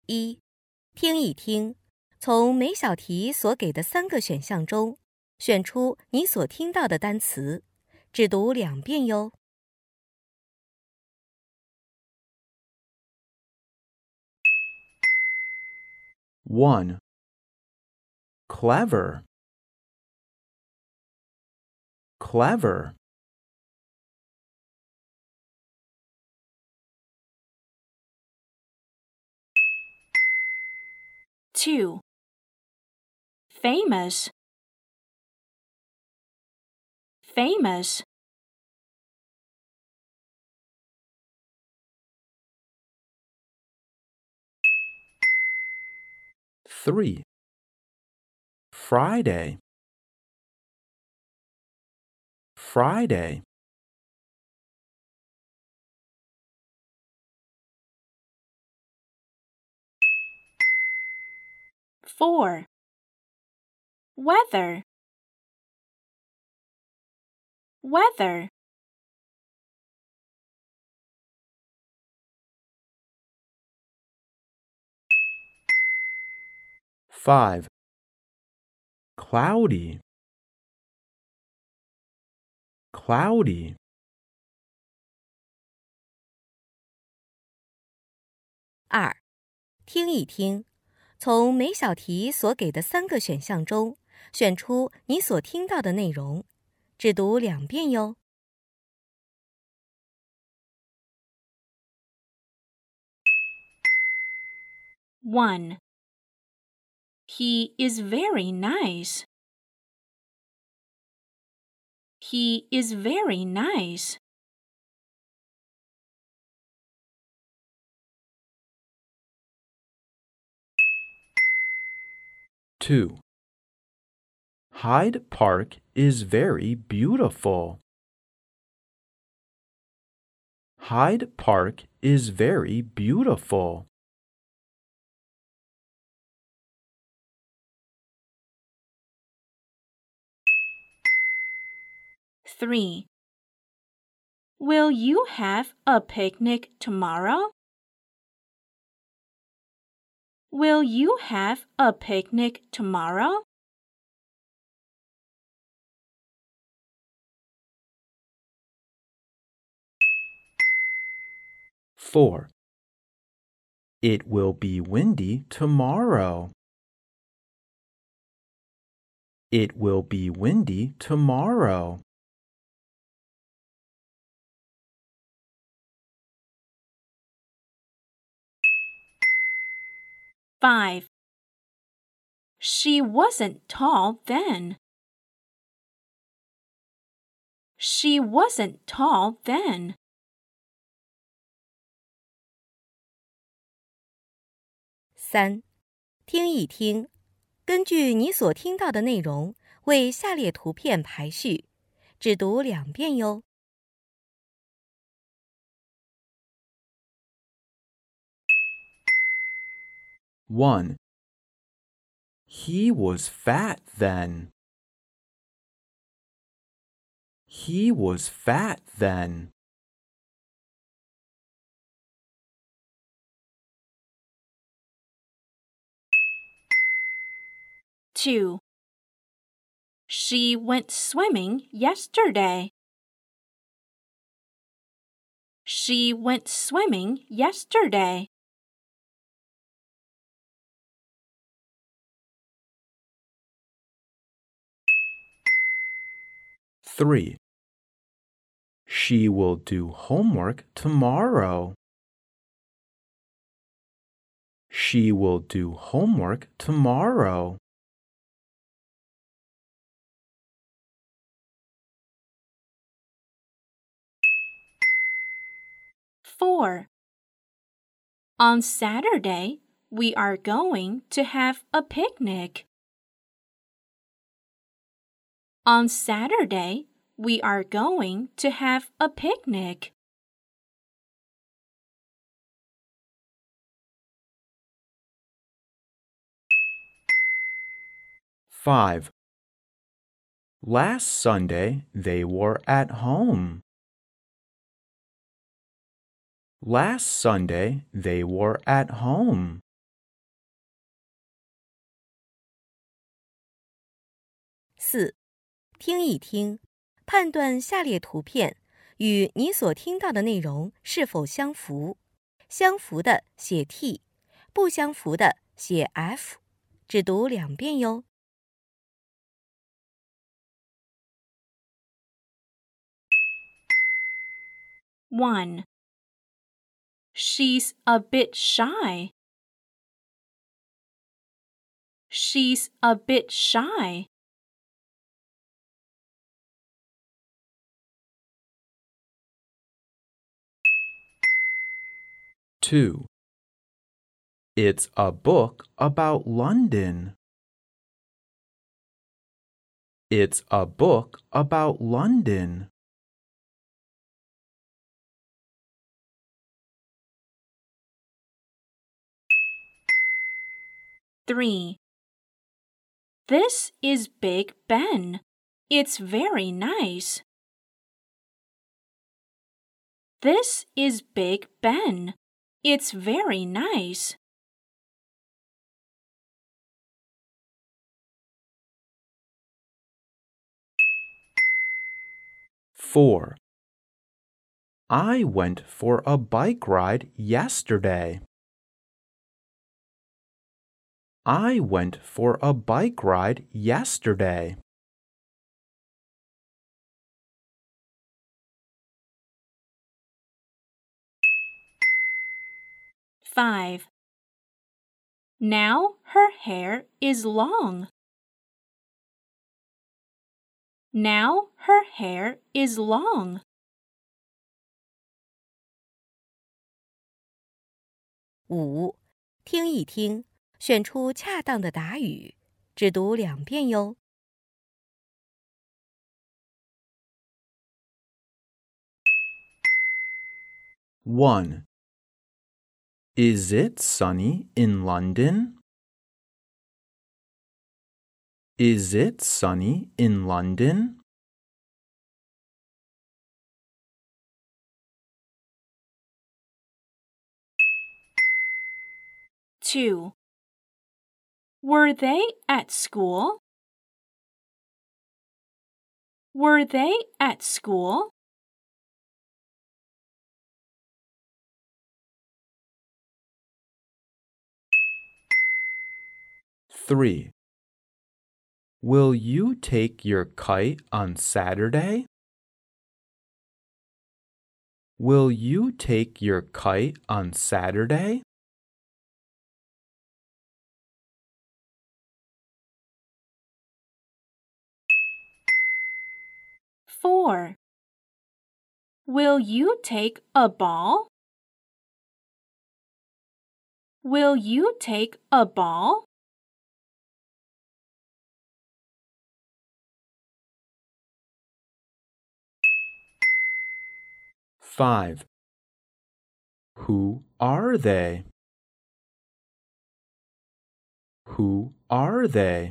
一、听一听，从每小题所给的3个选项中，选出你所听到的单词，只读2遍哟。 1. Clever. Clever. 2. Famous. Famous. 3. Friday. Friday. 4. Weather. Weather. 5. Cloudy. Cloudy. 2、听一听，从每小题所给的3个选项中，选出你所听到的内容，只读2遍哟。 1. He is very nice. He is very nice. 2. Hyde Park is very beautiful. Hyde Park is very beautiful. 3. Will you have a picnic tomorrow? Will you have a picnic tomorrow? 4. It will be windy tomorrow. It will be windy tomorrow. 5. She wasn't tall then. She wasn't tall then. 3、听一听，根据你所听到的内容，为下列图片排序，只读2遍哟。 1. He was fat then. He was fat then. 2. She went swimming yesterday. She went swimming yesterday. 3. She will do homework tomorrow. She will do homework tomorrow. 4. On Saturday, we are going to have a picnic. On Saturday, we are going to have a picnic. 5. Last Sunday they were at home. Last Sunday they were at home. 4. 听一听，判断下列图片与你所听到的内容是否相符。相符的写 T， 不相符的写 F。只读2遍哟。 1. She's a bit shy. She's a bit shy. 2. It's a book about London. It's a book about London. 3. This is Big Ben. It's very nice. This is Big Ben. It's very nice. 4. I went for a bike ride yesterday. I went for a bike ride yesterday. 5. Now her hair is long. Now her hair is long. 5. 听一听，选出恰当的答语，只读2遍哟。 1. Is it sunny in London? Is it sunny in London? 2. Were they at school? Were they at school? 3. Will you take your kite on Saturday? Will you take your kite on Saturday? 4. Will you take a ball? Will you take a ball? 5. Who are they? Who are they?